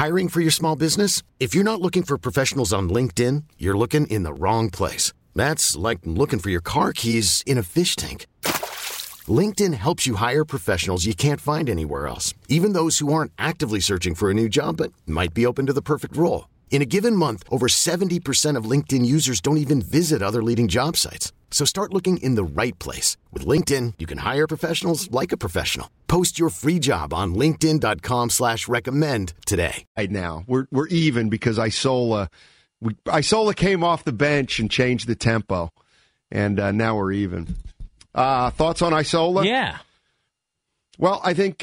Hiring for your small business? If you're not looking for professionals on LinkedIn, you're looking in the wrong place. That's like looking for your car keys in a fish tank. LinkedIn helps you hire professionals you can't find anywhere else, even those who aren't actively searching for a new job but might be open to the perfect role. In a given month, over 70% of LinkedIn users don't even visit other leading job sites. So start looking in the right place. With LinkedIn, you can hire professionals like a professional. Post your free job on linkedin.com/recommend today. Right now, we're even because Isola came off the bench and changed the tempo, and now we're even. Thoughts on Isola? Yeah. Well, I think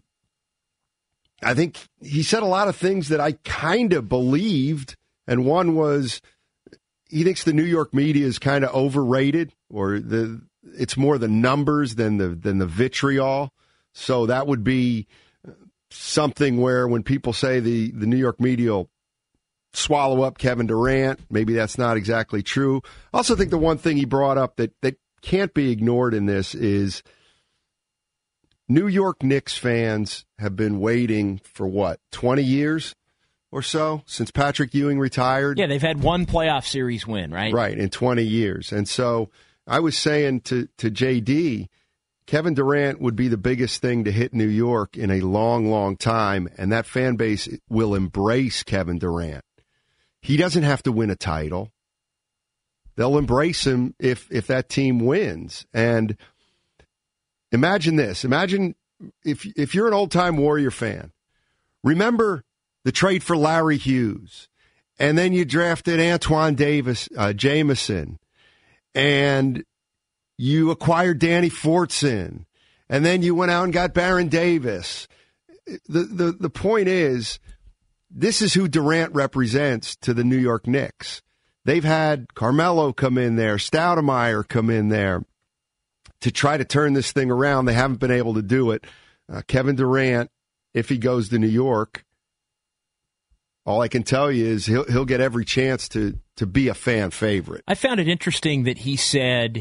he said a lot of things that I kind of believed, and one was he thinks the New York media is kind of overrated, or it's more the numbers than the vitriol. So that would be something where when people say the New York media will swallow up Kevin Durant, maybe that's not exactly true. I also think the one thing he brought up that can't be ignored in this is New York Knicks fans have been waiting for 20 years or so since Patrick Ewing retired? Yeah, they've had one playoff series win, right? Right, in 20 years. And so I was saying to JD, Kevin Durant would be the biggest thing to hit New York in a long, long time, and that fan base will embrace Kevin Durant. He doesn't have to win a title. They'll embrace him if that team wins. And imagine this. Imagine if you're an old-time Warrior fan. Remember the trade for Larry Hughes, and then you drafted Antoine Jameson, and you acquired Danny Fortson, and then you went out and got Baron Davis. The point is, this is who Durant represents to the New York Knicks. They've had Carmelo come in there, Stoudemire come in there to try to turn this thing around. They haven't been able to do it. Kevin Durant, if he goes to New York, all I can tell you is he'll get every chance to be a fan favorite. I found it interesting that he said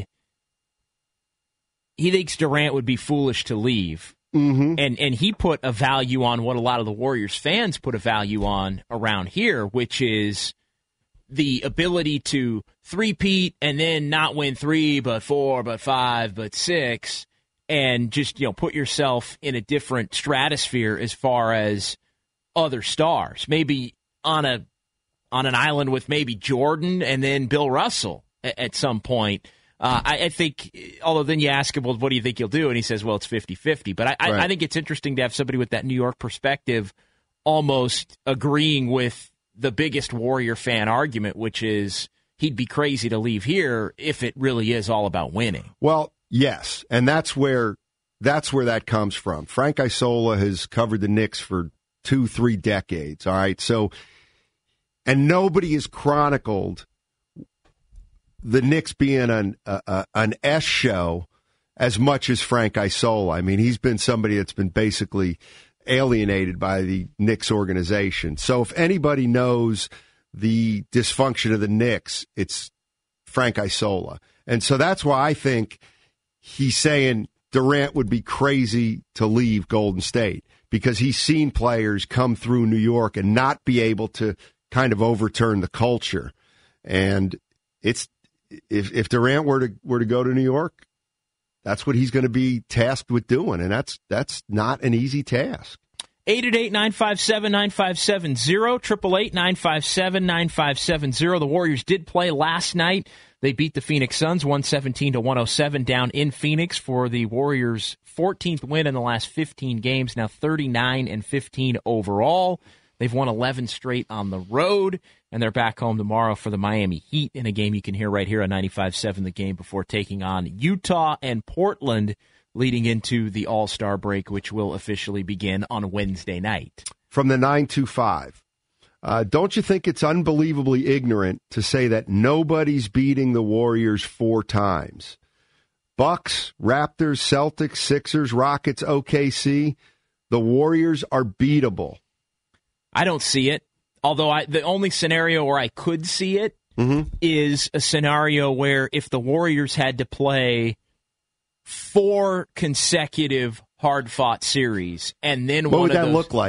he thinks Durant would be foolish to leave. Mm-hmm. And he put a value on what a lot of the Warriors fans put a value on around here, which is the ability to three-peat and then not win 3, but 4, but 5, but 6, and just put yourself in a different stratosphere as far as other stars. Maybe on an island with maybe Jordan and then Bill Russell at some point. I think, although then you ask him, well, what do you think he'll do? And he says, well, it's 50-50. But I think it's interesting to have somebody with that New York perspective almost agreeing with the biggest Warrior fan argument, which is he'd be crazy to leave here if it really is all about winning. Well, yes, and that's where that comes from. Frank Isola has covered the Knicks for 2-3 decades, all right? So, and nobody has chronicled the Knicks being an S show as much as Frank Isola. I mean, he's been somebody that's been basically alienated by the Knicks organization. So if anybody knows the dysfunction of the Knicks, it's Frank Isola. And so that's why I think he's saying Durant would be crazy to leave Golden State, because he's seen players come through New York and not be able to kind of overturn the culture. And it's if Durant were to go to New York, that's what he's going to be tasked with doing, and that's not an easy task. 888-957-9570, 888-957-9570. The Warriors did play last night. They beat the Phoenix Suns 117-107 down in Phoenix for the Warriors' 14th win in the last 15 games, now 39-15 overall. They've won 11 straight on the road, and they're back home tomorrow for the Miami Heat in a game you can hear right here on 95.7 The Game before taking on Utah and Portland leading into the All-Star break, which will officially begin on Wednesday night. From the 925, don't you think it's unbelievably ignorant to say that nobody's beating the Warriors 4 times? Bucks, Raptors, Celtics, Sixers, Rockets, OKC, the Warriors are beatable. I don't see it. Although the only scenario where I could see it is a scenario where if the Warriors had to play 4 consecutive hard-fought series, and then what would that look like?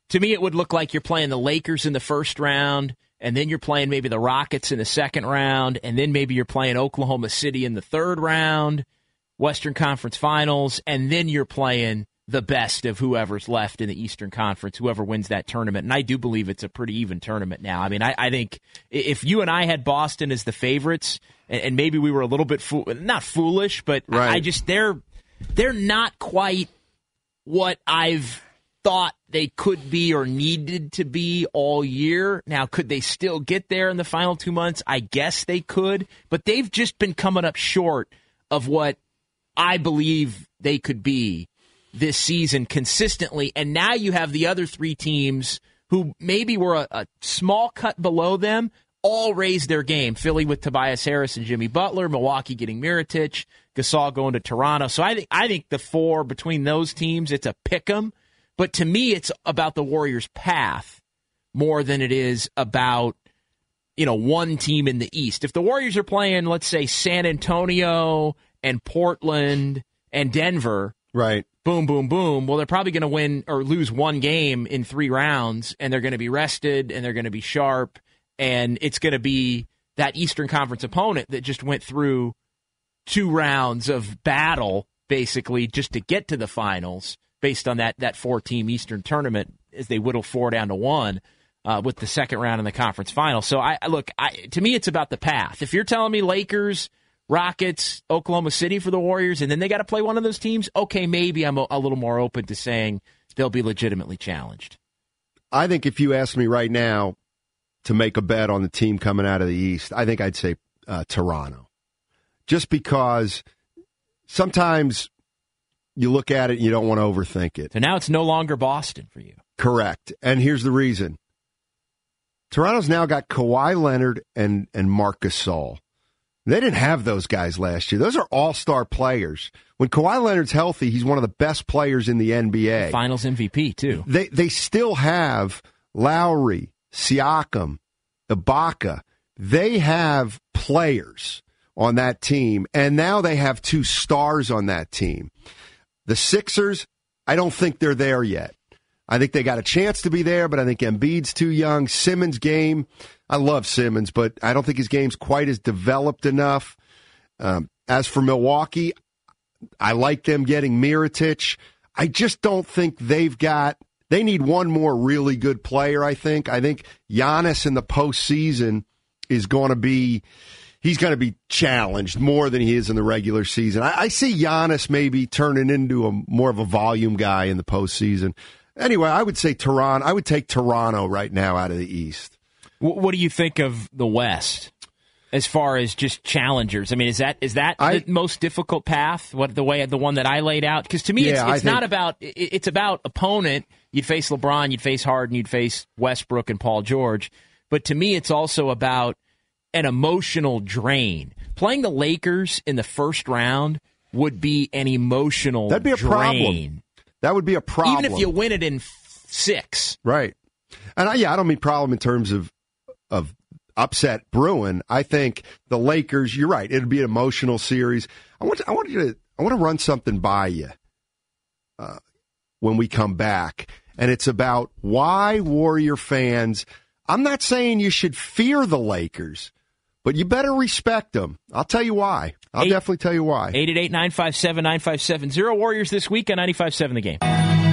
to me, it would look like you're playing the Lakers in the first round, and then you're playing maybe the Rockets in the second round, and then maybe you're playing Oklahoma City in the third round, Western Conference Finals, and then you're playing the best of whoever's left in the Eastern Conference, whoever wins that tournament. And I do believe it's a pretty even tournament now. I mean, I think if you and I had Boston as the favorites, and maybe we were a little bit not foolish, but right. I just they're not quite what I've thought they could be or needed to be all year. Now, could they still get there in the final 2 months? I guess they could, but they've just been coming up short of what I believe they could be this season consistently. And now you have the other three teams who maybe were a small cut below them, all raised their game. Philly with Tobias Harris and Jimmy Butler, Milwaukee getting Mirotic, Gasol going to Toronto. So I think the four between those teams, it's a pick 'em. But to me, it's about the Warriors' path more than it is about, one team in the East. If the Warriors are playing, let's say, San Antonio and Portland and Denver, right? Boom, boom, boom. Well, they're probably going to win or lose one game in 3 rounds, and they're going to be rested, and they're going to be sharp, and it's going to be that Eastern Conference opponent that just went through 2 rounds of battle, basically, just to get to the finals, based on that 4-team Eastern tournament as they whittle 4 down to 1 with the second round in the conference final. So, to me, it's about the path. If you're telling me Lakers, Rockets, Oklahoma City for the Warriors, and then they got to play one of those teams, okay, maybe I'm a little more open to saying they'll be legitimately challenged. I think if you ask me right now to make a bet on the team coming out of the East, I think I'd say Toronto. Just because sometimes you look at it and you don't want to overthink it. So now it's no longer Boston for you. Correct. And here's the reason. Toronto's now got Kawhi Leonard and Marc Gasol. They didn't have those guys last year. Those are all-star players. When Kawhi Leonard's healthy, he's one of the best players in the NBA. Finals MVP, too. They still have Lowry, Siakam, Ibaka. They have players on that team, and now they have 2 stars on that team. The Sixers, I don't think they're there yet. I think they got a chance to be there, but I think Embiid's too young. Simmons' game, I love Simmons, but I don't think his game's quite as developed enough. As for Milwaukee, I like them getting Mirotic. I just don't think they need one more really good player, I think. I think Giannis in the postseason is going to be, he's going to be challenged more than he is in the regular season. I see Giannis maybe turning into more of a volume guy in the postseason. Anyway, I would say Toronto. I would take Toronto right now out of the East. What do you think of the West as far as just challengers? I mean, is that the most difficult path? The one that I laid out? Because to me, it's about opponent. You'd face LeBron, you'd face Harden, you'd face Westbrook and Paul George. But to me, it's also about an emotional drain. Playing the Lakers in the first round would be an emotional That'd be a drain. Problem. That would be a problem. Even if you win it in 6. Right. And I don't mean problem in terms of upset brewing. I think the Lakers, you're right, it'd be an emotional series. I want to run something by you when we come back. And it's about why Warrior fans, I'm not saying you should fear the Lakers, but you better respect them. I'll tell you why. I'll definitely tell you why. 888-957-9570. Warriors this week on 95.7 The Game.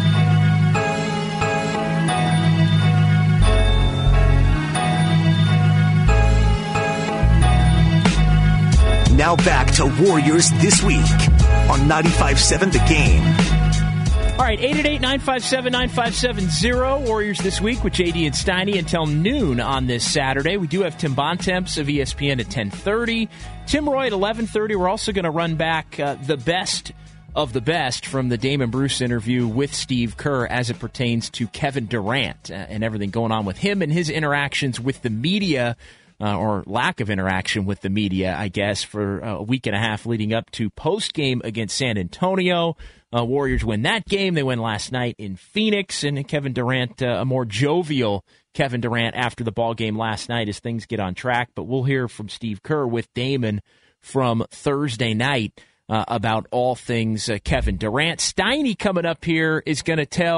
Now back to Warriors This Week on 95.7 The Game. All right, 888-957-9570. Warriors This Week with JD and Steiny until noon on this Saturday. We do have Tim Bontemps of ESPN at 10:30. Tim Roy at 11:30. We're also going to run back the best of the best from the Damon Bruce interview with Steve Kerr as it pertains to Kevin Durant and everything going on with him and his interactions with the media, or lack of interaction with the media, I guess, for a week and a half leading up to post-game against San Antonio. Warriors win that game. They win last night in Phoenix, and Kevin Durant, a more jovial Kevin Durant after the ball game last night as things get on track. But we'll hear from Steve Kerr with Damon from Thursday night about all things Kevin Durant. Steiny coming up here is going to tell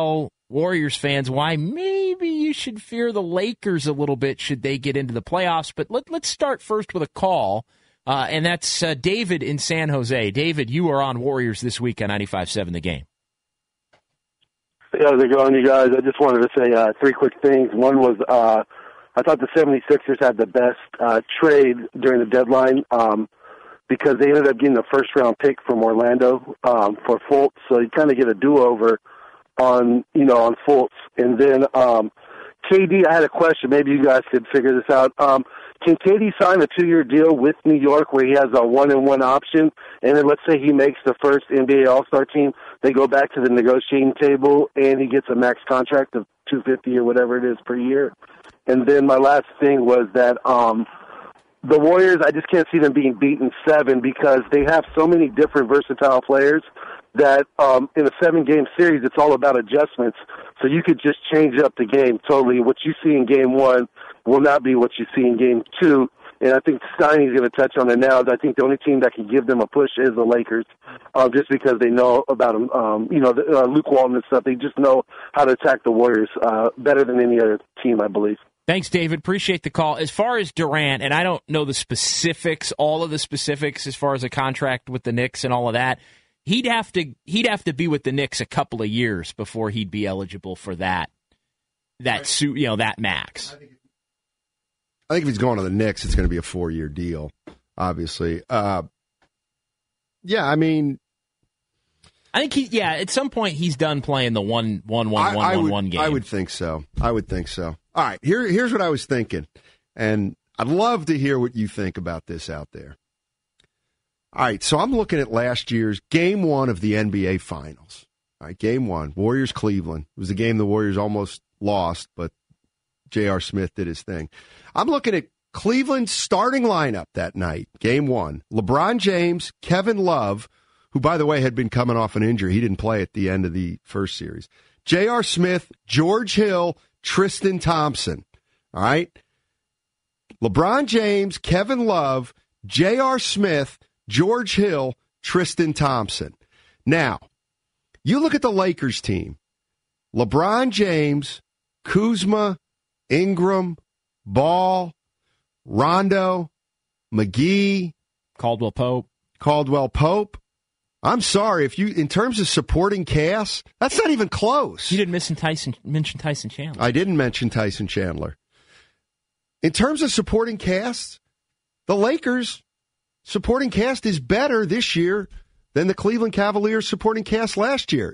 Warriors fans why maybe you should fear the Lakers a little bit should they get into the playoffs. But let's start first with a call, and that's David in San Jose. David, you are on Warriors This Week on 95.7 The Game. Hey, how's it going, you guys? I just wanted to say three quick things. One was I thought the 76ers had the best trade during the deadline because they ended up getting the first-round pick from Orlando for Fultz, so you kind of get a do-over on Fultz. And then KD, I had a question. Maybe you guys could figure this out. Can KD sign a 2-year deal with New York where he has a 1-and-1 option, and then let's say he makes the first NBA All-Star team, they go back to the negotiating table, and he gets a max contract of $250 or whatever it is per year? And then my last thing was that the Warriors, I just can't see them being beaten 7 because they have so many different versatile players that in a 7-game series, it's all about adjustments. So you could just change up the game totally. What you see in Game 1 will not be what you see in Game 2. And I think Steiny's going to touch on it now. I think the only team that can give them a push is the Lakers, just because they know about them. Luke Walton and stuff. They just know how to attack the Warriors better than any other team, I believe. Thanks, David. Appreciate the call. As far as Durant, and I don't know the specifics, all of the specifics as far as a contract with the Knicks and all of that, he'd have to be with the Knicks a couple of years before he'd be eligible for that max. I think if he's going to the Knicks, it's going to be a 4-year deal, obviously. I think at some point he's done playing the one game. I would think so. All right, here's what I was thinking, and I'd love to hear what you think about this out there. All right, so I'm looking at last year's Game 1 of the NBA Finals. All right, Game 1, Warriors-Cleveland. It was a game the Warriors almost lost, but J.R. Smith did his thing. I'm looking at Cleveland's starting lineup that night, Game 1. LeBron James, Kevin Love, who, by the way, had been coming off an injury. He didn't play at the end of the first series. J.R. Smith, George Hill, Tristan Thompson. All right? LeBron James, Kevin Love, J.R. Smith, George Hill, Tristan Thompson. Now, you look at the Lakers team. LeBron James, Kuzma, Ingram, Ball, Rondo, McGee, Caldwell Pope. I'm sorry, in terms of supporting cast, that's not even close. You didn't mention Tyson Chandler. I didn't mention Tyson Chandler. In terms of supporting cast, the Lakers supporting cast is better this year than the Cleveland Cavaliers supporting cast last year.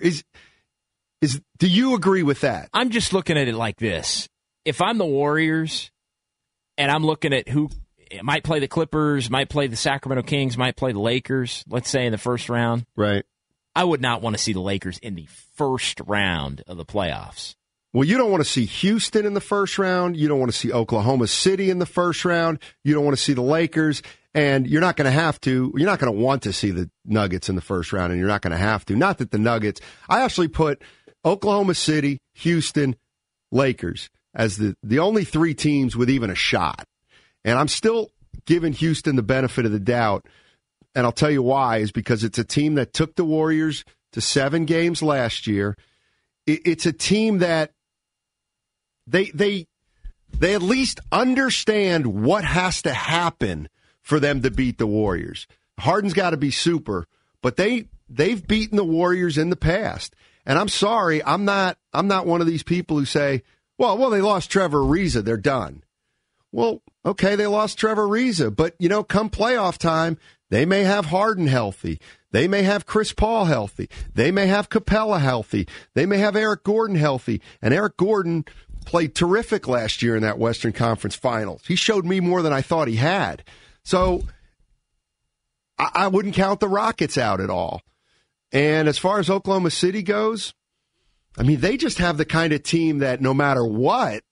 Do you agree with that? I'm just looking at it like this. If I'm the Warriors and I'm looking at who might play the Clippers, might play the Sacramento Kings, might play the Lakers, let's say in the first round, right? I would not want to see the Lakers in the first round of the playoffs. Well, you don't want to see Houston in the first round. You don't want to see Oklahoma City in the first round. You don't want to see the Lakers. And you're not going to want to see the Nuggets in the first round, and you're not going to have to. Not that the Nuggets, I actually put Oklahoma City, Houston, Lakers as the only 3 teams with even a shot. And I'm still giving Houston the benefit of the doubt, and I'll tell you why, is because it's a team that took the Warriors to 7 games last year. It's a team that they at least understand what has to happen for them to beat the Warriors. Harden's got to be super, but they've beaten the Warriors in the past. And I'm sorry, I'm not one of these people who say, well, they lost Trevor Ariza, they're done. Well, okay, they lost Trevor Ariza, but come playoff time, they may have Harden healthy. They may have Chris Paul healthy. They may have Capella healthy. They may have Eric Gordon healthy. And Eric Gordon played terrific last year in that Western Conference Finals. He showed me more than I thought he had. So I wouldn't count the Rockets out at all. And as far as Oklahoma City goes, they just have the kind of team that no matter what,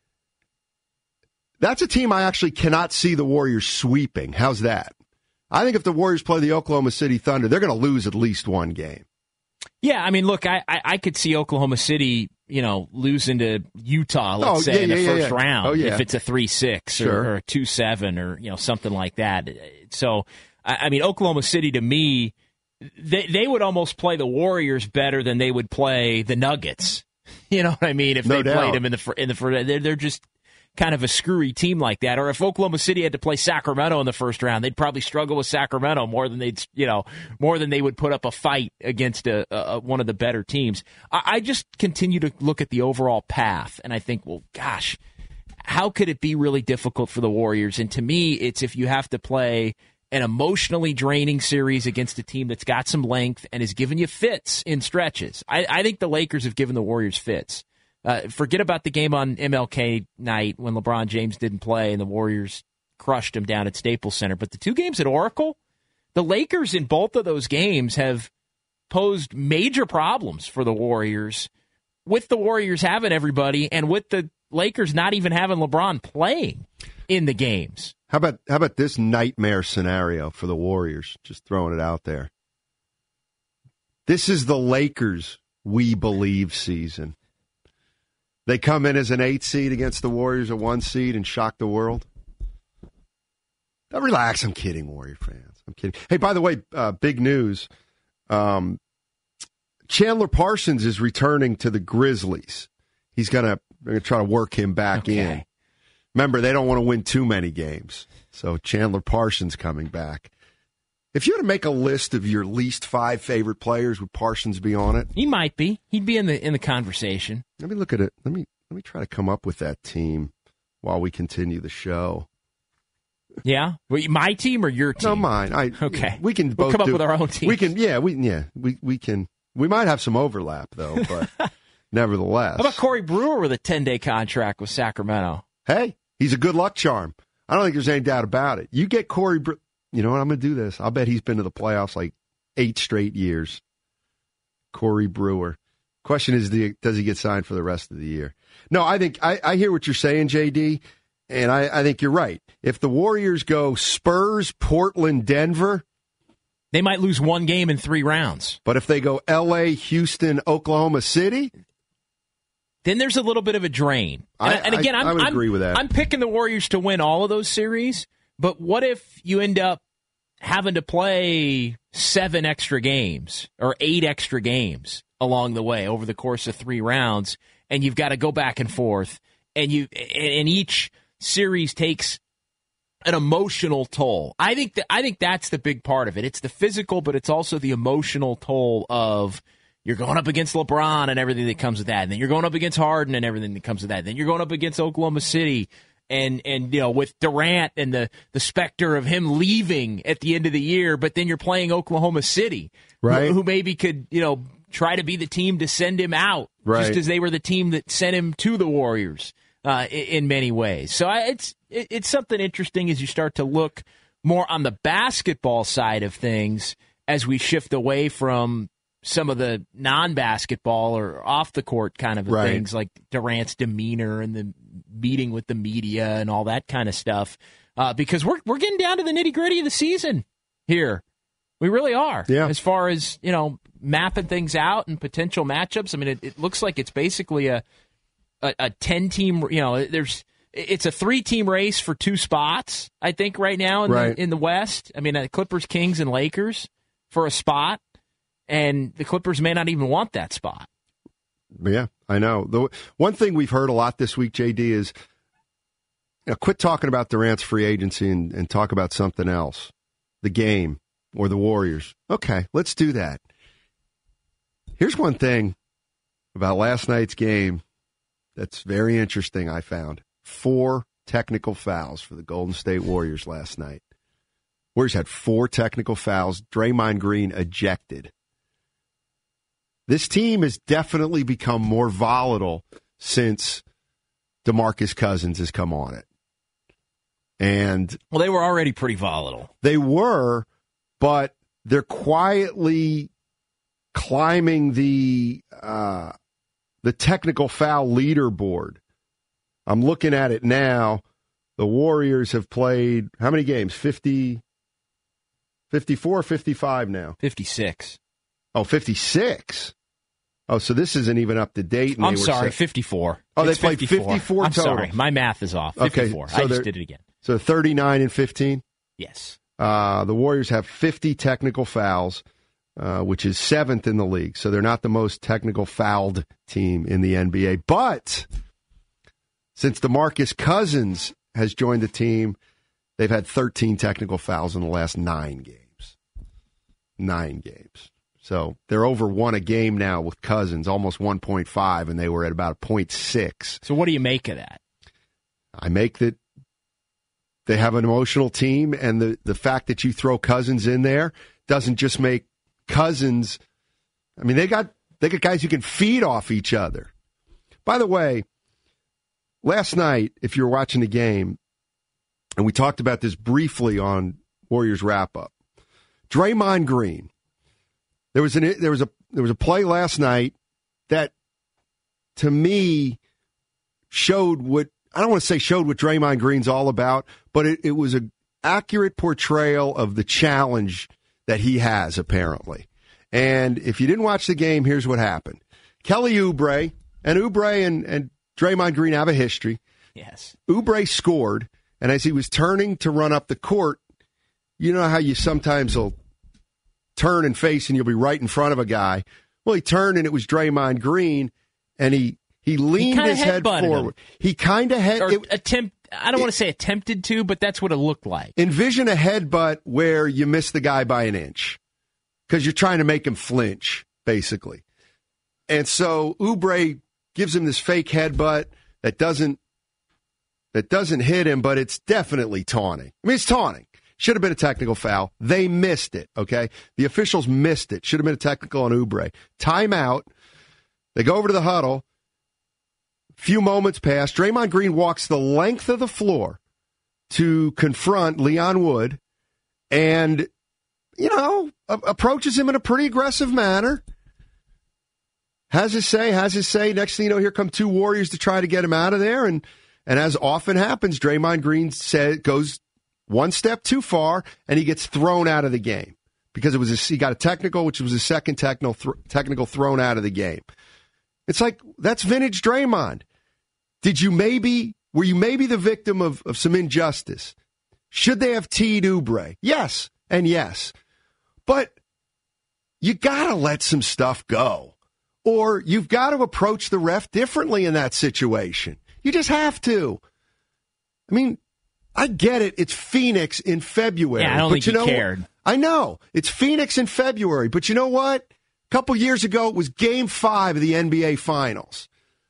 that's a team I actually cannot see the Warriors sweeping. How's that? I think if the Warriors play the Oklahoma City Thunder, they're going to lose at least one game. Yeah, look, I could see Oklahoma City, losing to Utah, let's say, in the first round, if it's a 3-6 or a 2-7 or, something like that. So, Oklahoma City, to me, they would almost play the Warriors better than they would play the Nuggets. You know what I mean? If No they doubt. played them in the first, they're just kind of a screwy team like that. Or if Oklahoma City had to play Sacramento in the first round, they'd probably struggle with Sacramento more than they would put up a fight against one of the better teams. I just continue to look at the overall path, and I think, well, gosh, how could it be really difficult for the Warriors? And to me, it's if you have to play an emotionally draining series against a team that's got some length and is giving you fits in stretches. I think the Lakers have given the Warriors fits. Forget about the game on MLK night when LeBron James didn't play and the Warriors crushed him down at Staples Center. But the two games at Oracle, the Lakers in both of those games have posed major problems for the Warriors, with the Warriors having everybody and with the Lakers not even having LeBron playing in the games. How about this nightmare scenario for the Warriors? Just throwing it out there. This is the Lakers we believe season. They come in as an 8 seed against the Warriors, a 1 seed, and shock the world. Now relax. I'm kidding, Warrior fans. I'm kidding. Hey, by the way, big news. Chandler Parsons is returning to the Grizzlies. They're going to try to work him back in. Remember, they don't want to win too many games. So Chandler Parsons coming back. If you had to make a list of your least 5 favorite players, would Parsons be on it? He might be. He'd be in the conversation. Let me look at it. Let me try to come up with that team while we continue the show. Yeah? My team or your team? No, mine. Okay. We can both come up with our own team. We can. We can. We might have some overlap though, but nevertheless. How about Corey Brewer with a 10-day contract with Sacramento? Hey, he's a good luck charm. I don't think there's any doubt about it. You get Corey Brewer. You know what? I'm going to do this. I'll bet he's been to the playoffs like 8 straight years. Corey Brewer. Question is, does he get signed for the rest of the year? No, I think I hear what you're saying, JD, and I think you're right. If the Warriors go Spurs, Portland, Denver, they might lose 1 game in 3 rounds. But if they go L.A., Houston, Oklahoma City, then there's a little bit of a drain. And again, I would agree with that. I'm picking the Warriors to win all of those series. But what if you end up having to play 7 extra games or 8 extra games along the way over the course of 3 rounds, and you've got to go back and forth, and each series takes an emotional toll? I think that's the big part of it. It's the physical, but it's also the emotional toll of you're going up against LeBron and everything that comes with that, and then you're going up against Harden and everything that comes with that. Then you're going up against Oklahoma City. And with Durant and the specter of him leaving at the end of the year, but then you're playing Oklahoma City, right? Who maybe could try to be the team to send him out, right, just as they were the team that sent him to the Warriors in many ways. So it's something interesting as you start to look more on the basketball side of things as we shift away from some of the non-basketball or off-the-court kind of things like Durant's demeanor and the meeting with the media and all that kind of stuff, because we're getting down to the nitty-gritty of the season here. We really are. Yeah. As far as, mapping things out and potential matchups. I mean, it looks like it's basically a 10-team, it's a 3-team race for 2 spots, I think, right now in the West. I mean, Clippers, Kings, and Lakers for a spot. And the Clippers may not even want that spot. Yeah, I know. The one thing we've heard a lot this week, JD, is quit talking about Durant's free agency and talk about something else, the game or the Warriors. Okay, let's do that. Here's one thing about last night's game that's very interesting, I found. 4 technical fouls for the Golden State Warriors last night. Warriors had 4 technical fouls. Draymond Green ejected. This team has definitely become more volatile since DeMarcus Cousins has come on it. And well, they were already pretty volatile. They were, but they're quietly climbing the technical foul leaderboard. I'm looking at it now. The Warriors have played how many games? 50, 54 or 55 now? 56. Oh, 56. Oh, so this isn't even up to date. And I'm sorry, 54. Oh, they played 54 I'm total. sorry, my math is off. 54. Okay, so I just did it again. So 39 and 15? Yes. The Warriors have 50 technical fouls. which is 7th in the league. So they're not the most technical fouled team in the NBA. But since DeMarcus Cousins has joined the team, they've had 13 technical fouls in the last 9 games. 9 games. So they're over 1 a game now with Cousins, almost 1.5, and they were at about 0.6. So what do you make of that? I make that they have an emotional team, and the fact that you throw Cousins in there doesn't just make Cousins. I mean, they got guys who can feed off each other. By the way, last night, if you were watching the game, and we talked about this briefly on Warriors Wrap-Up, Draymond Green. There was a play last night that, to me, showed what I don't want to say showed what Draymond Green's all about, but it was an accurate portrayal of the challenge that he has, apparently. And if you didn't watch the game, here's what happened. Kelly Oubre, and Draymond Green have a history. Yes. Oubre scored, and as he was turning to run up the court, you know how you sometimes will turn and face and you'll be right in front of a guy. Well, he turned, and it was Draymond Green, and he leaned his head forward. He kind of had I don't want to say attempted to, but that's what it looked like. Envision a headbutt where you miss the guy by an inch because you're trying to make him flinch, basically. And so Oubre gives him this fake headbutt that doesn't hit him, but it's definitely taunting. I mean, it's taunting. Should have been a technical foul. They missed it, okay? The officials missed it. Should have been a technical on Oubre. Timeout. They go over to the huddle. Few moments pass. Draymond Green walks the length of the floor to confront Leon Wood and, approaches him in a pretty aggressive manner. Has his say. Next thing you know, here come 2 Warriors to try to get him out of there. And as often happens, Draymond Green goes one step too far, and he gets thrown out of the game because he got a technical, which was his second technical thrown out of the game. It's like, that's vintage Draymond. Were you maybe the victim of some injustice? Should they have teed Oubre? Yes, and yes. But you got to let some stuff go. Or you've got to approach the ref differently in that situation. You just have to. I mean, I get it. It's Phoenix in February. Yeah, I don't think you cared. I know. It's Phoenix in February. But you know what? A couple years ago, it was Game 5 of the NBA Finals.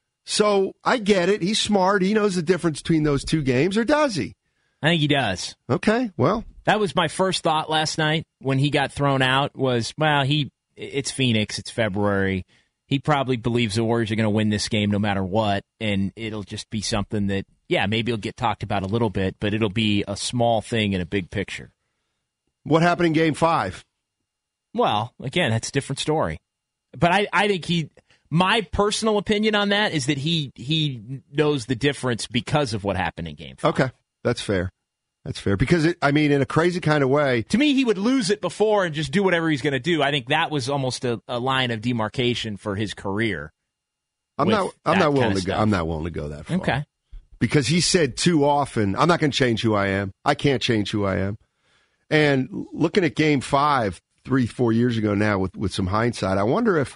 So I get it. He's smart. He knows the difference between those 2 games, or does he? I think he does. Okay, well. That was my first thought last night when he got thrown out was, it's Phoenix. It's February. He probably believes the Warriors are going to win this game no matter what, and it'll just be something that, maybe it'll get talked about a little bit, but it'll be a small thing in a big picture. What happened in Game 5? Well, again, that's a different story. But I think my personal opinion on that is that he knows the difference because of what happened in Game 5. Okay, that's fair. That's fair. Because, in a crazy kind of way. To me, he would lose it before and just do whatever he's going to do. I think that was almost a line of demarcation for his career. I'm not willing to go. I'm not willing to go that far. Okay. Because he said too often, I'm not going to change who I am. I can't change who I am. And looking at Game 5, 3-4 years ago now with some hindsight, I wonder if,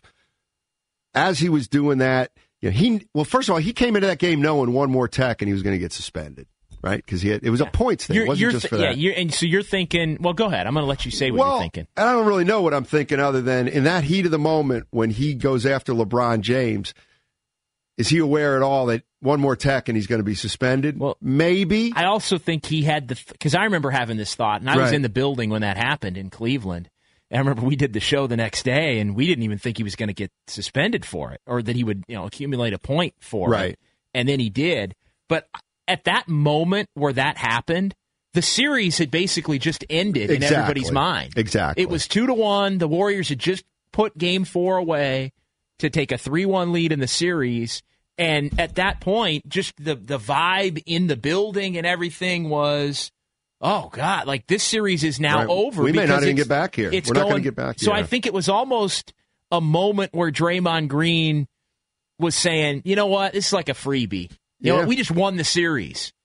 as he was doing that, first of all, he came into that game knowing one more tech and he was going to get suspended, right? Because it was a points thing. It wasn't just for that. And so you're thinking, well, go ahead. I'm going to let you say what you're thinking. I don't really know what I'm thinking other than in that heat of the moment when he goes after LeBron James, is he aware at all that one more tech and he's going to be suspended? Well, maybe. I also think he had because I remember having this thought, and I was in the building when that happened in Cleveland. And I remember we did the show the next day, and we didn't even think he was going to get suspended for it or that he would accumulate a point for it. And then he did. But at that moment where that happened, the series had basically just ended in everybody's mind. Exactly. It was 2-1. The Warriors had just put Game 4 away to take a 3-1 lead in the series. And at that point, just the vibe in the building and everything was, oh, God, like this series is now over. We may not even get back here. We're not going to get back here. So I think it was almost a moment where Draymond Green was saying, you know what, this is like a freebie. You know what, we just won the series.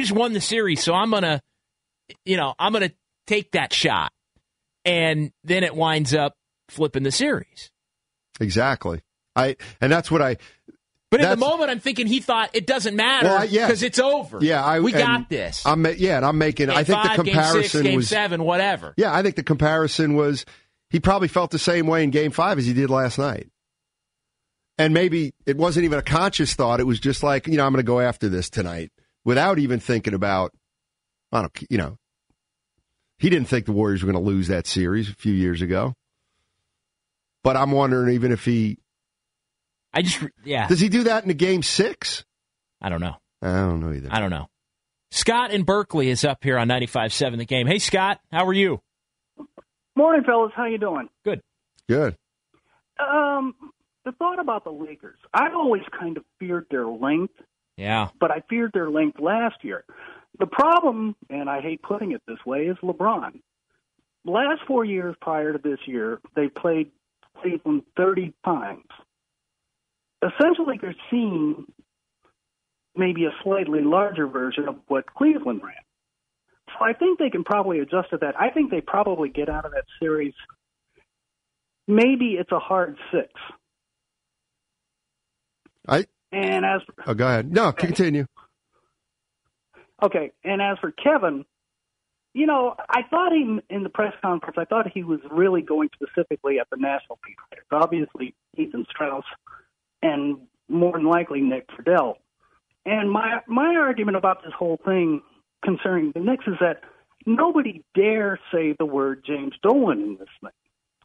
So I'm going to take that shot. And then it winds up flipping the series. Exactly. And that's what I. But in the moment, I'm thinking he thought it doesn't matter because it's over. Yeah, we got this. And I'm making. Game I think 5, the comparison game 6, game was 7, whatever. Yeah, I think the comparison was he probably felt the same way in Game 5 as he did last night. And maybe it wasn't even a conscious thought. It was just like, I'm going to go after this tonight without even thinking about, he didn't think the Warriors were going to lose that series a few years ago. But I'm wondering even if does he do that in a Game 6? I don't know. I don't know either. I don't know. Scott in Berkeley is up here on 95.7 The Game. Hey, Scott, how are you? Morning, fellas. How you doing? Good. Good. The thought about the Lakers, I always kind of feared their length. Yeah. But I feared their length last year. The problem, and I hate putting it this way, is LeBron. The last 4 years prior to this year, they played Cleveland 30 times. Essentially, they're seeing maybe a slightly larger version of what Cleveland ran. So I think they can probably adjust to that. I think they probably get out of that series. Maybe it's a hard 6. Go ahead. No, continue. Okay, and as for Kevin, I thought in the press conference, I thought he was really going specifically at the national beat writers. Obviously, Ethan Strauss and more than likely Nick Friedel. And my argument about this whole thing concerning the Knicks is that nobody dare say the word James Dolan in this thing.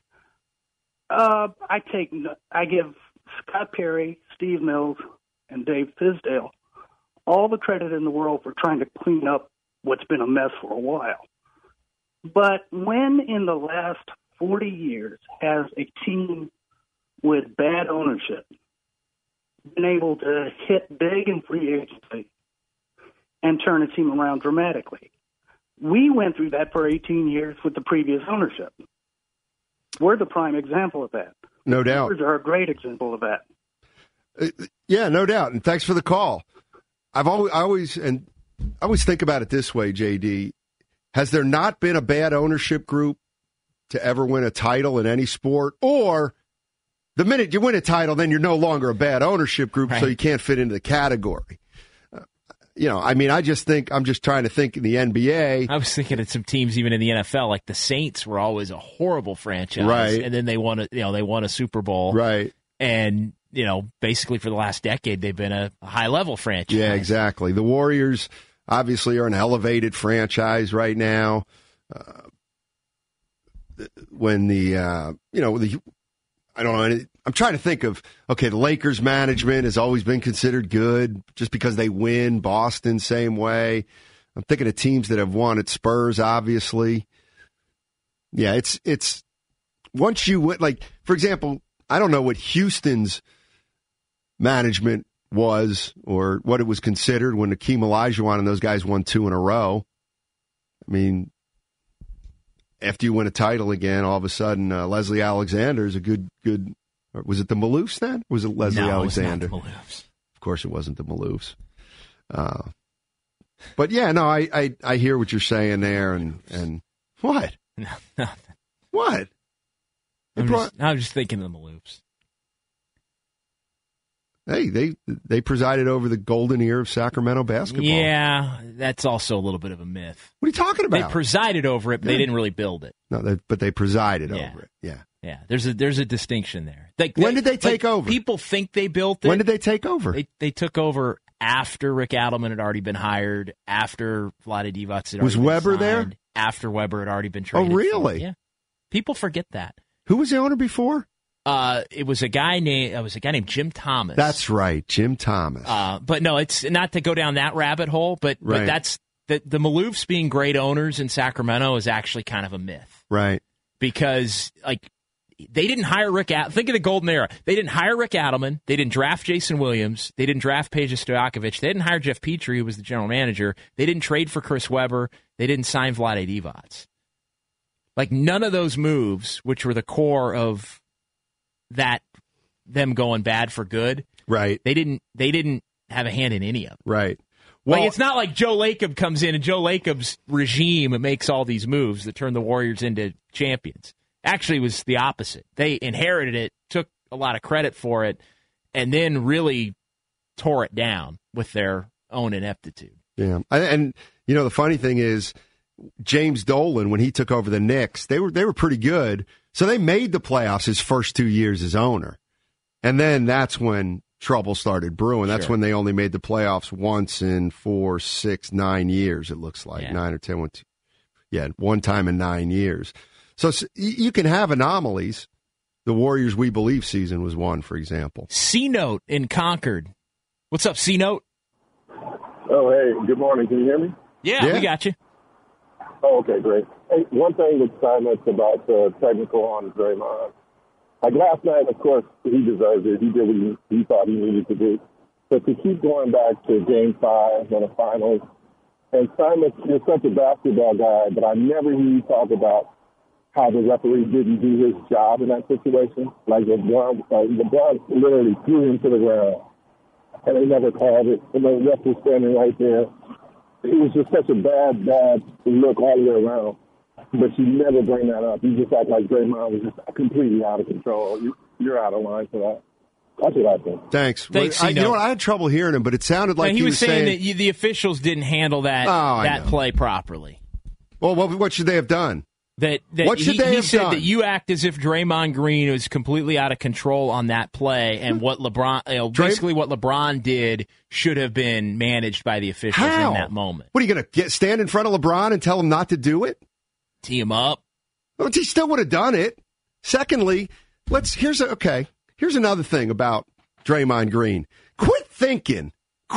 I give Scott Perry, Steve Mills, and Dave Fizdale all the credit in the world for trying to clean up what's been a mess for a while. But when in the last 40 years has a team with bad ownership been able to hit big in free agency and turn a team around dramatically? We went through that for 18 years with the previous ownership. We're the prime example of that. No doubt. Lakers are a great example of that. Yeah, no doubt. And thanks for the call. I always think about it this way, JD. Has there not been a bad ownership group to ever win a title in any sport? Or the minute you win a title, then you're no longer a bad ownership group, right, so you can't fit into the category. I'm just trying to think in the NBA. I was thinking of some teams even in the NFL, like the Saints were always a horrible franchise. Right. And then they won a Super Bowl. Right. And, basically for the last decade, they've been a high-level franchise. Yeah, exactly. The Warriors obviously are an elevated franchise right now. I don't know. I'm trying to think of, the Lakers management has always been considered good just because they win. Boston, same way. I'm thinking of teams that have won at Spurs, obviously. Yeah, it's once you win, like, for example, I don't know what Houston's management was or what it was considered when Hakeem Olajuwon and those guys won 2 in a row. I mean, after you win a title again, all of a sudden, Leslie Alexander is a good. Was it the Maloofs then? Or was it Leslie Alexander? It was not the Maloofs. Of course, it wasn't the Maloofs. But yeah, no, I hear what you're saying there, and what? No, nothing. What? I'm just thinking of the Maloofs. Hey, they presided over the golden era of Sacramento basketball. Yeah, that's also a little bit of a myth. What are you talking about? They presided over it, but they didn't really build it. No, but they presided over it. Yeah. Yeah, there's a distinction there. When did they take over? People think they built it. When did they take over? They took over after Rick Adelman had already been hired, after Vlade Divac had already been signed. Was Weber there? After Weber had already been traded. Oh, really? Yeah. People forget that. Who was the owner before? It was a guy named Jim Thomas. That's right, Jim Thomas. But no, it's not to go down that rabbit hole, but that's the Maloofs being great owners in Sacramento is actually kind of a myth. Right. Because they didn't hire Rick Adelman. Think of the golden era. They didn't hire Rick Adelman. They didn't draft Jason Williams. They didn't draft Peja Stojakovic. They didn't hire Jeff Petrie, who was the general manager. They didn't trade for Chris Webber. They didn't sign Vlade Divac. None of those moves, which were the core of them going bad for good. Right. They didn't have a hand in any of it. Right. Well, it's not like Joe Lacob comes in and Joe Lacob's regime makes all these moves that turn the Warriors into champions. Actually, it was the opposite. They inherited it, took a lot of credit for it, and then really tore it down with their own ineptitude. Yeah. And, the funny thing is, James Dolan, when he took over the Knicks, they were pretty good. So they made the playoffs his first 2 years as owner. And then that's when trouble started brewing. That's when they only made the playoffs once in 4, 6, 9 years, it looks like. 9 or 10. One time in 9 years. So you can have anomalies. The Warriors We Believe season was one, for example. C-Note in Concord. What's up, C-Note? Oh, hey, good morning. Can you hear me? Yeah, we got you. Oh, okay, great. Hey, one thing with Simon about the technical on Draymond. Like last night, of course, he deserves it. He did what he thought he needed to do. But to keep going back to Game 5 and the finals, and Simon, you're such a basketball guy, but I never hear you talk about how the referee didn't do his job in that situation. Like LeBron literally threw him to the ground, and they never called it. And the ref was standing right there. It was just such a bad look all the way around. But you never bring that up. You just act like Draymond was just completely out of control. You're out of line for that. That's what I think. Thanks. You know what? I had trouble hearing him, but it sounded like he was saying that the officials didn't handle that play properly. Well, what should they have done? What should they have said done? That you act as if Draymond Green was completely out of control on that play, and what LeBron, basically what LeBron did, should have been managed by the officials in that moment. What are you going to stand in front of LeBron and tell him not to do it? Tee him up. Well, he still would have done it. Secondly, here's another thing about Draymond Green. Quit thinking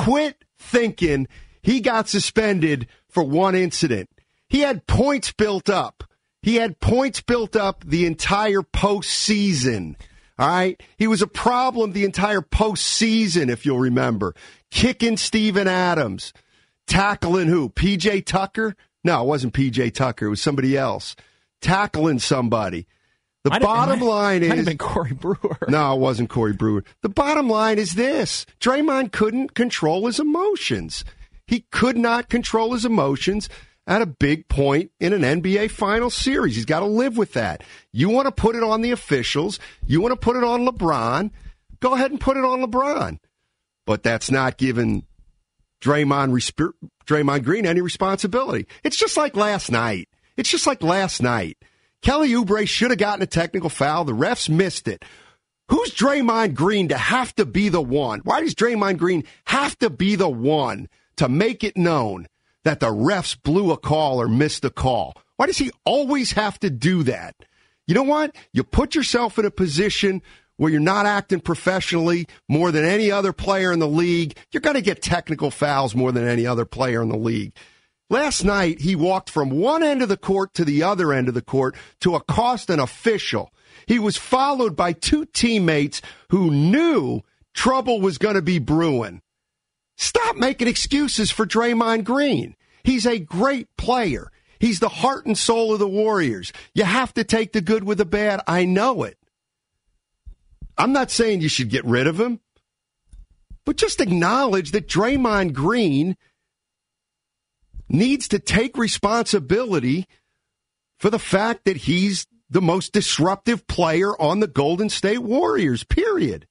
he got suspended for one incident. He had points built up. He had points built up the entire postseason. All right? He was a problem the entire postseason, if you'll remember. Kicking Steven Adams. Tackling who? P.J. Tucker? No, it wasn't P.J. Tucker. It was somebody else. Tackling somebody. The bottom line is... Might have been Corey Brewer. No, it wasn't Corey Brewer. The bottom line is this. Draymond couldn't control his emotions. He could not control his emotions at a big point in an NBA Finals series. He's got to live with that. You want to put it on the officials. You want to put it on LeBron. Go ahead and put it on LeBron. But that's not giving Draymond Green any responsibility. It's just like last night. Kelly Oubre should have gotten a technical foul. The refs missed it. Who's Draymond Green to have to be the one? Why does Draymond Green have to be the one to make it known that the refs blew a call or missed a call? Why does he always have to do that? You know what? You put yourself in a position where you're not acting professionally more than any other player in the league. You're going to get technical fouls more than any other player in the league. Last night, he walked from one end of the court to the other end of the court to accost an official. He was followed by two teammates who knew trouble was going to be brewing. Stop making excuses for Draymond Green. He's a great player. He's the heart and soul of the Warriors. You have to take the good with the bad. I know it. I'm not saying you should get rid of him, but just acknowledge that Draymond Green needs to take responsibility for the fact that he's the most disruptive player on the Golden State Warriors, period.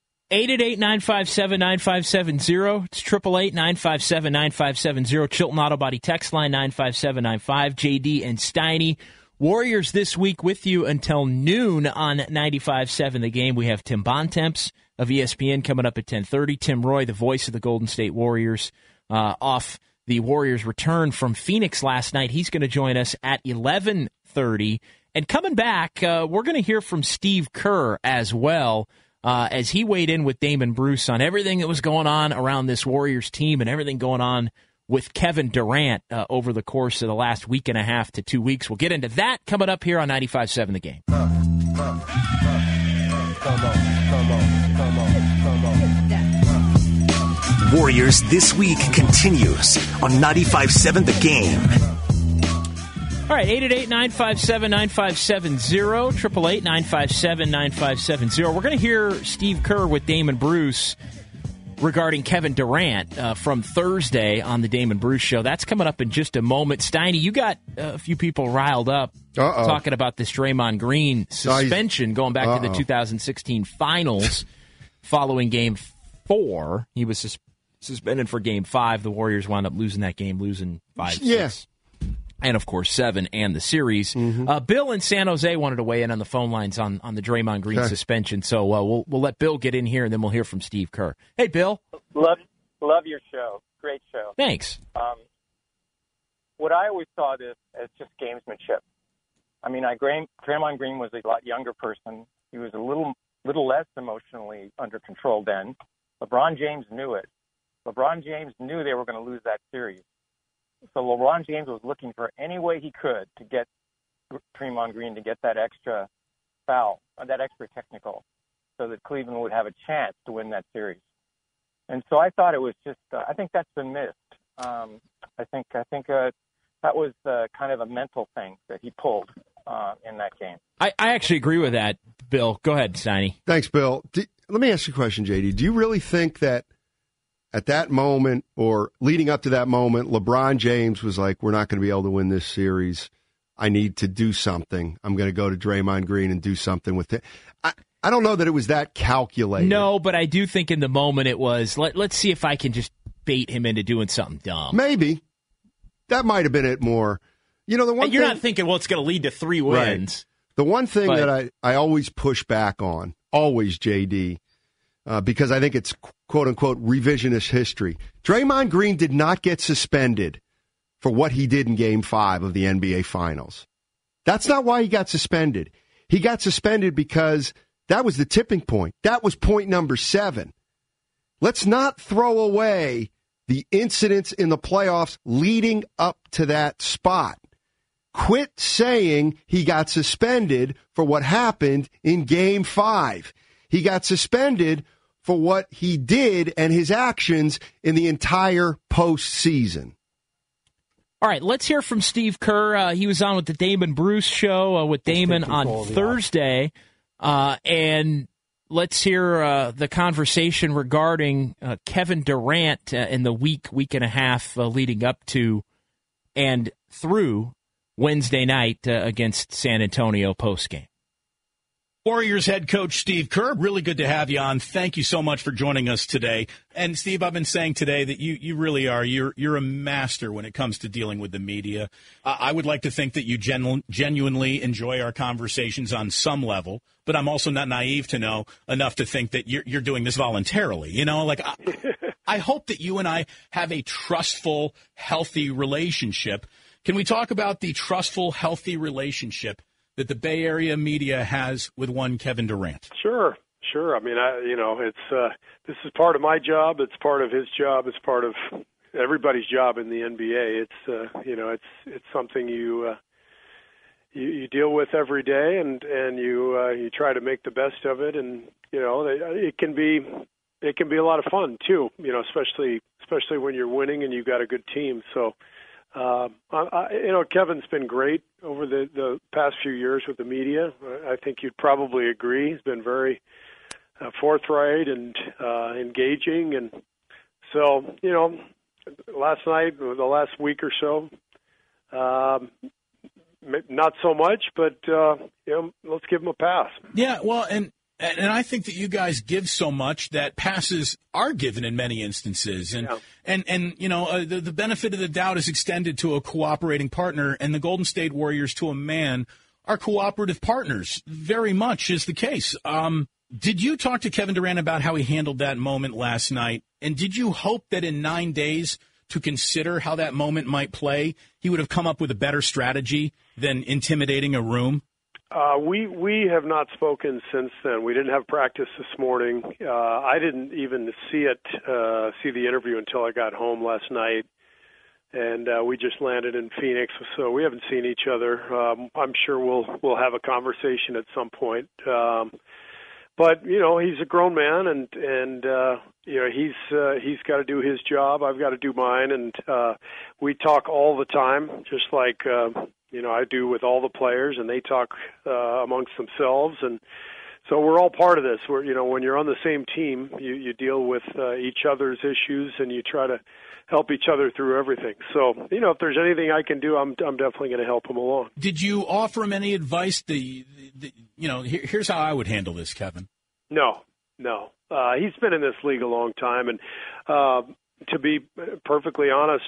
888-957-9570. It's 888-957-9570. Chilton Auto Body text line 95795. JD and Steiny. Warriors this week with you until noon on 95.7 The Game. We have Tim Bontemps of ESPN coming up at 10:30. Tim Roy, the voice of the Golden State Warriors, off the Warriors' return from Phoenix last night. He's going to join us at 11:30. And coming back, we're going to hear from Steve Kerr as well, as he weighed in with Damon Bruce on everything that was going on around this Warriors team and everything going on with Kevin Durant over the course of the last week and a half to 2 weeks. We'll get into that coming up here on 95.7 The Game. Warriors This Week continues on 95.7 The Game. All right, 888-957-9570, 888-957-9570. We're going to hear Steve Kerr with Damon Bruce regarding Kevin Durant from Thursday on the Damon Bruce Show. That's coming up in just a moment. Steiny, you got a few people riled up talking about this Draymond Green suspension going back to the 2016 finals following Game 4. He was suspended for Game 5. The Warriors wound up losing that game, losing 5-6. And, of course, 7 and the series. Bill in San Jose wanted to weigh in on the phone lines on the Draymond Green suspension. So we'll let Bill get in here, and then we'll hear from Steve Kerr. Hey, Bill. Love your show. Great show. Thanks. What I always saw this as just gamesmanship. I mean, Draymond Green was a lot younger person. He was a little less emotionally under control then. LeBron James knew it. LeBron James knew they were going to lose that series. So LeBron James was looking for any way he could to get Draymond Green to get that extra foul, that extra technical, so that Cleveland would have a chance to win that series. And so I thought it was just, I think that's been missed. I think that was kind of a mental thing that he pulled in that game. I actually agree with that, Bill. Go ahead, Steiny. Thanks, Bill. Let me ask you a question, JD. Do you really think that at that moment or leading up to that moment, LeBron James was like, we're not going to be able to win this series. I need to do something. I'm going to go to Draymond Green and do something with it. I don't know that it was that calculated. No, but I do think in the moment it was, let's see if I can just bait him into doing something dumb. Maybe. That might have been it more. You know, the one You're thing, not thinking, well, it's going to lead to 3 wins. Right. The one thing that I always push back on, always, JD, because I think it's quote-unquote revisionist history. Draymond Green did not get suspended for what he did in Game 5 of the NBA Finals. That's not why he got suspended. He got suspended because that was the tipping point. That was point number 7. Let's not throw away the incidents in the playoffs leading up to that spot. Quit saying he got suspended for what happened in Game 5. He got suspended for what he did and his actions in the entire postseason. All right, let's hear from Steve Kerr. He was on with the Damon Bruce Show with Damon on Thursday. And let's hear the conversation regarding Kevin Durant in the week and a half leading up to and through Wednesday night against San Antonio postgame. Warriors head coach Steve Kerr, really good to have you on. Thank you so much for joining us today. And Steve, I've been saying today that you really are. You're a master when it comes to dealing with the media. I would like to think that you genuinely enjoy our conversations on some level, but I'm also not naive to know enough to think that you're doing this voluntarily. You know, like I hope that you and I have a trustful, healthy relationship. Can we talk about the trustful, healthy relationship that the Bay Area media has with one Kevin Durant? Sure. I mean, it's this is part of my job. It's part of his job. It's part of everybody's job in the NBA. It's something you deal with every day, and you try to make the best of it. And it can be a lot of fun too. Especially when you're winning and you've got a good team. So. Kevin's been great over the past few years with the media. I think you'd probably agree. He's been very forthright and engaging. And so, last night, or the last week or so, not so much, but, let's give him a pass. Yeah, well, and I think that you guys give so much that passes are given in many instances. And the benefit of the doubt is extended to a cooperating partner, and the Golden State Warriors, to a man, are cooperative partners. Very much is the case. Did you talk to Kevin Durant about how he handled that moment last night? And did you hope that in 9 days to consider how that moment might play, he would have come up with a better strategy than intimidating a room? We have not spoken since then. We didn't have practice this morning. I didn't even see the interview until I got home last night, and we just landed in Phoenix, so we haven't seen each other. I'm sure we'll have a conversation at some point. But he's a grown man, and he's got to do his job. I've got to do mine, and we talk all the time, just like I do with all the players, and they talk amongst themselves. And So we're all part of this. When you're on the same team, you deal with each other's issues and you try to help each other through everything. So, if there's anything I can do, I'm definitely going to help him along. Did you offer him any advice? Here's how I would handle this, Kevin. No. He's been in this league a long time, and to be perfectly honest,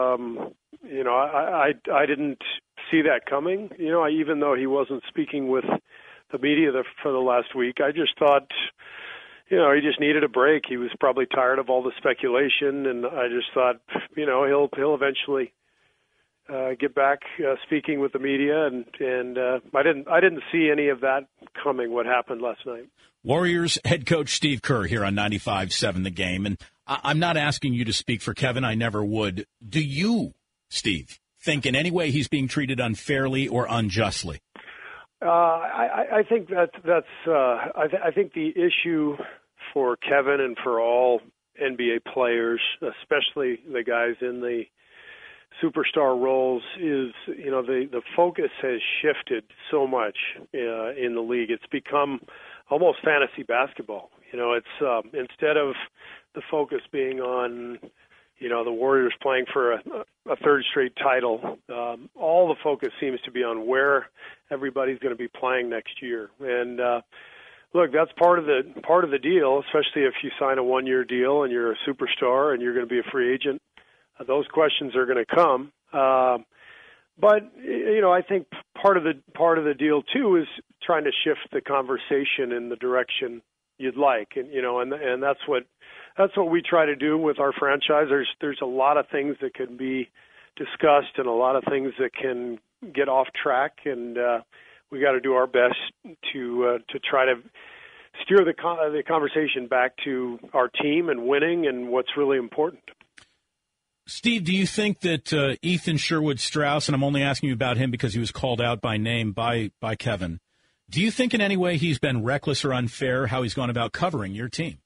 I didn't see that coming. Even though he wasn't speaking with the media for the last week, I just thought, he just needed a break. He was probably tired of all the speculation, and I just thought, he'll eventually get back speaking with the media, and I didn't see any of that coming. What happened last night? Warriors head coach Steve Kerr here on 95.7 The Game, and I'm not asking you to speak for Kevin. I never would. Do you, Steve, think in any way he's being treated unfairly or unjustly? I think I think the issue for Kevin and for all NBA players, especially the guys in the superstar roles, is the focus has shifted so much in the league. It's become almost fantasy basketball. It's instead of the focus being on the Warriors playing for a third straight title, all the focus seems to be on where everybody's going to be playing next year. And look, that's part of the deal, especially if you sign a 1-year deal and you're a superstar and you're going to be a free agent. Those questions are going to come. But I think part of the deal too is trying to shift the conversation in the direction you'd like, and that's what we try to do with our franchise. There's a lot of things that can be discussed and a lot of things that can get off track, and we got to do our best to try to steer the conversation back to our team and winning and what's really important. Steve, do you think that Ethan Sherwood-Strauss, and I'm only asking you about him because he was called out by name by Kevin, do you think in any way he's been reckless or unfair how he's gone about covering your team?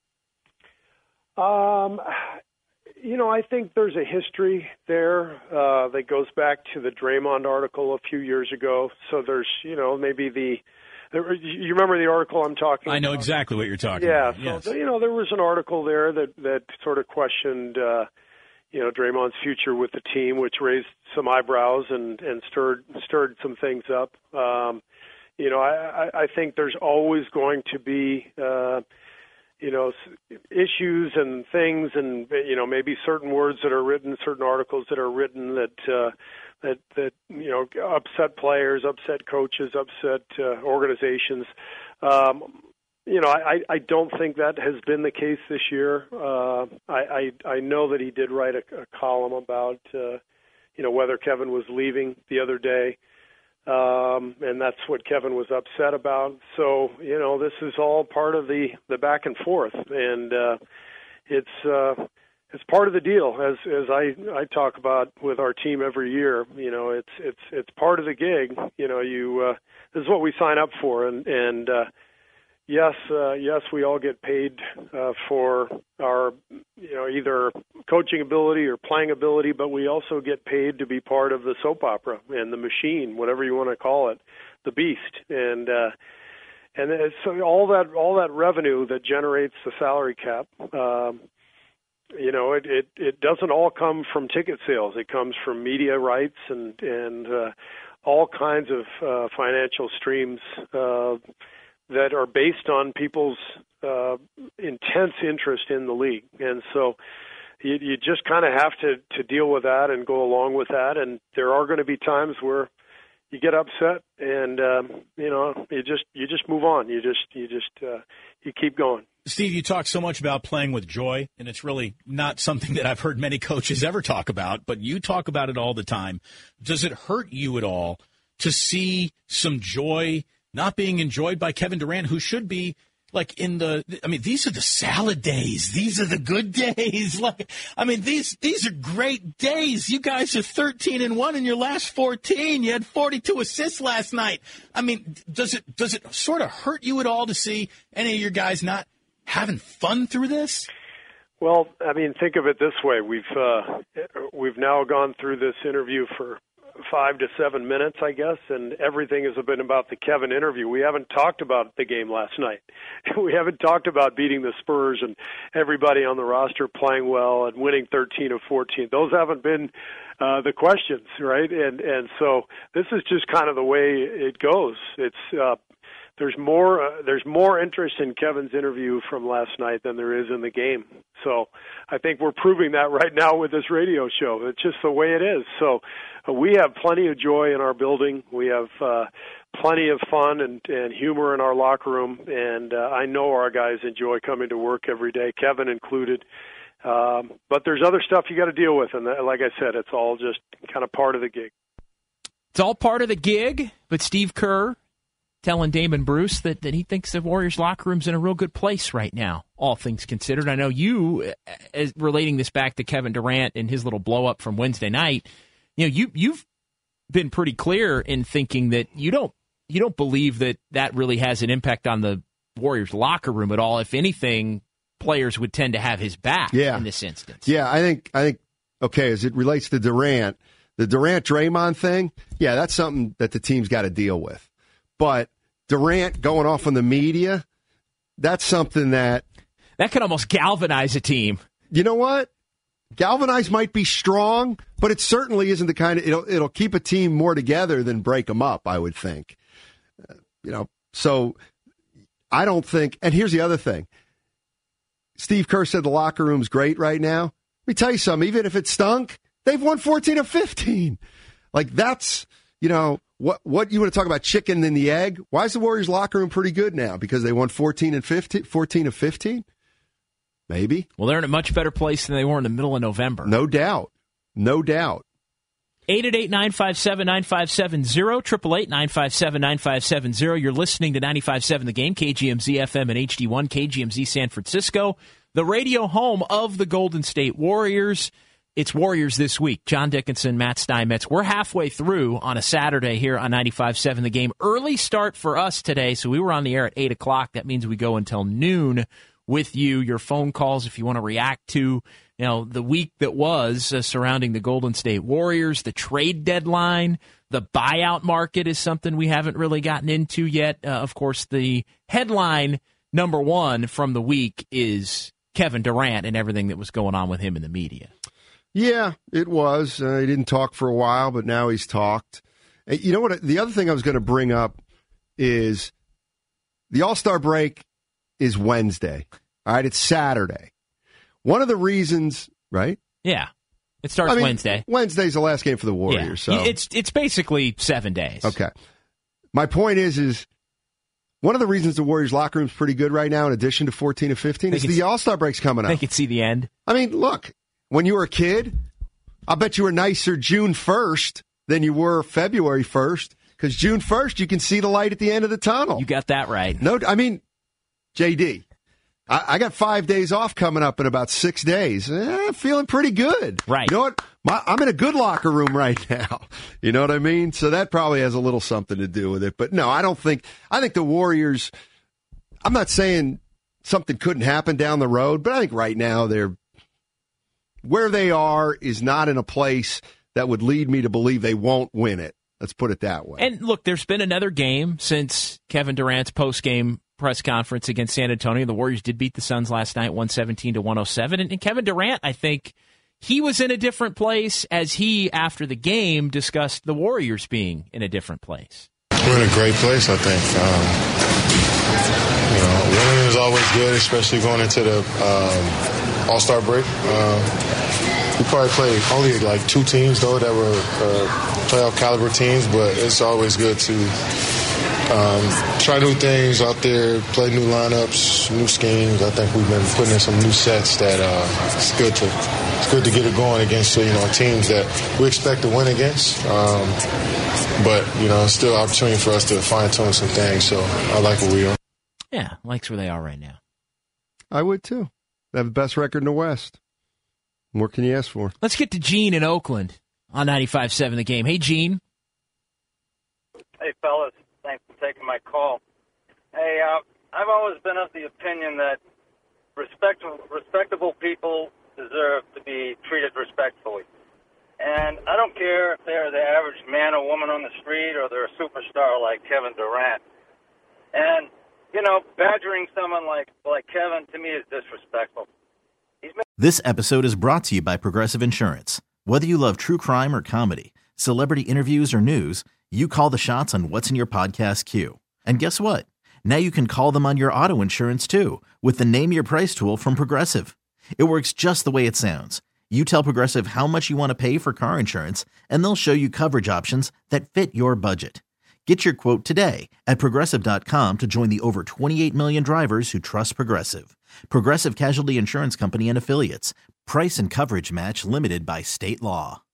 I think there's a history there that goes back to the Draymond article a few years ago. So there's, maybe you remember the article I'm talking about? I know exactly what you're talking about. Yeah, so, yes. There was an article there that sort of questioned, Draymond's future with the team, which raised some eyebrows and stirred some things up. I think there's always going to be, issues and things, and maybe certain words that are written, certain articles that are written that upset players, upset coaches, upset organizations. I don't think that has been the case this year. I know that he did write a column about whether Kevin was leaving the other day. And that's what Kevin was upset about. So, this is all part of the back and forth, and it's part of the deal. As I talk about with our team every year, it's part of the gig. This is what we sign up for, and yes, we all get paid for our either coaching ability or playing ability, but we also get paid to be part of the soap opera and the machine, whatever you want to call it, the beast, and so all that revenue that generates the salary cap. It doesn't all come from ticket sales. It comes from media rights and all kinds of financial streams that are based on people's intense interest in the league. And so you just kind of have to deal with that and go along with that. And there are going to be times where you get upset and, you just move on. You keep going. Steve, you talk so much about playing with joy, and it's really not something that I've heard many coaches ever talk about, but you talk about it all the time. Does it hurt you at all to see some joy not being enjoyed by Kevin Durant, who should be these are the salad days. These are the good days. These are great days. You guys are 13-1 in your last 14. You had 42 assists last night. Does it sort of hurt you at all to see any of your guys not having fun through this? Well, think of it this way. We've now gone through this interview for 5 to 7 minutes, I guess, and everything has been about the Kevin interview. We haven't talked about the game last night. We haven't talked about beating the Spurs and everybody on the roster playing well and winning 13 of 14. Those haven't been the questions, right? And so this is just kind of the way it goes. It's there's more interest in Kevin's interview from last night than there is in the game. So I think we're proving that right now with this radio show. It's just the way it is. So we have plenty of joy in our building. We have plenty of fun and humor in our locker room, and I know our guys enjoy coming to work every day, Kevin included. But there's other stuff you got to deal with, and like I said, it's all just kind of part of the gig. It's all part of the gig, but Steve Kerr telling Damon Bruce that he thinks the Warriors locker room's in a real good place right now, all things considered. I know you, relating this back to Kevin Durant and his little blow-up from Wednesday night, you've been pretty clear in thinking that you don't believe that really has an impact on the Warriors locker room at all. If anything, players would tend to have his back in this instance. Yeah, I think, okay, as it relates to Durant, the Durant-Draymond thing, yeah, that's something that the team's got to deal with. But Durant going off on the media, that's something that could almost galvanize a team. You know what? Galvanize might be strong, but it certainly isn't the kind of it'll keep a team more together than break them up, I would think. So I don't think. And here's the other thing. Steve Kerr said the locker room's great right now. Let me tell you something. Even if it stunk, they've won 14 of 15. Like that's What you want to talk about chicken and the egg? Why is the Warriors locker room pretty good now? Because they won 14 of 15? Maybe. Well, they're in a much better place than they were in the middle of November. No doubt. 888-957-9570, 888-957-9570. You're listening to 95.7 The Game, KGMZ FM and HD1, KGMZ San Francisco, the radio home of the Golden State Warriors. It's Warriors This Week. John Dickinson, Matt Steinmetz. We're halfway through on a Saturday here on 95.7 The Game. Early start for us today, so we were on the air at 8 o'clock. That means we go until noon with you. Your phone calls if you want to react to the week that was surrounding the Golden State Warriors, the trade deadline, the buyout market is something we haven't really gotten into yet. Of course, the headline number one from the week is Kevin Durant and everything that was going on with him in the media. Yeah, it was. He didn't talk for a while, but now he's talked. You know what? The other thing I was going to bring up is the All-Star break is Wednesday. All right, it's Saturday. One of the reasons, right? Yeah, it starts Wednesday. Wednesday's the last game for the Warriors. Yeah. So it's basically 7 days. Okay. My point is one of the reasons the Warriors locker room's pretty good right now, in addition to 14 of 15, is the All-Star break's coming up. They can see the end. I mean, look. When you were a kid, I bet you were nicer June 1st than you were February 1st, because June 1st, you can see the light at the end of the tunnel. You got that right. No, I mean, JD, I got 5 days off coming up in about 6 days. Feeling pretty good. Right. You know what? I'm in a good locker room right now. You know what I mean? So that probably has a little something to do with it. But no, I think the Warriors, I'm not saying something couldn't happen down the road, but I think right now where they are is not in a place that would lead me to believe they won't win it. Let's put it that way. And look, there's been another game since Kevin Durant's post-game press conference against San Antonio. The Warriors did beat the Suns last night, 117-107. And Kevin Durant, I think he was in a different place as he, after the game, discussed the Warriors being in a different place. We're in a great place, I think. Winning is always good, especially going into the All-Star break. We probably played only like 2 teams, though, that were playoff caliber teams, but it's always good to try new things out there, play new lineups, new schemes. I think we've been putting in some new sets that it's good to get it going against teams that we expect to win against. But it's still an opportunity for us to fine-tune some things, so I like where we are. Yeah, likes where they are right now. I would, too. They have the best record in the West. What can you ask for? Let's get to Gene in Oakland on 95.7 The Game. Hey, Gene. Hey, fellas. Thanks for taking my call. Hey, I've always been of the opinion that respectable people deserve to be treated respectfully. And I don't care if they're the average man or woman on the street or they're a superstar like Kevin Durant. And, badgering someone like Kevin, to me, is disrespectful. This episode is brought to you by Progressive Insurance. Whether you love true crime or comedy, celebrity interviews or news, you call the shots on what's in your podcast queue. And guess what? Now you can call them on your auto insurance too with the Name Your Price tool from Progressive. It works just the way it sounds. You tell Progressive how much you want to pay for car insurance, and they'll show you coverage options that fit your budget. Get your quote today at Progressive.com to join the over 28 million drivers who trust Progressive. Progressive Casualty Insurance Company and Affiliates. Price and coverage match limited by state law.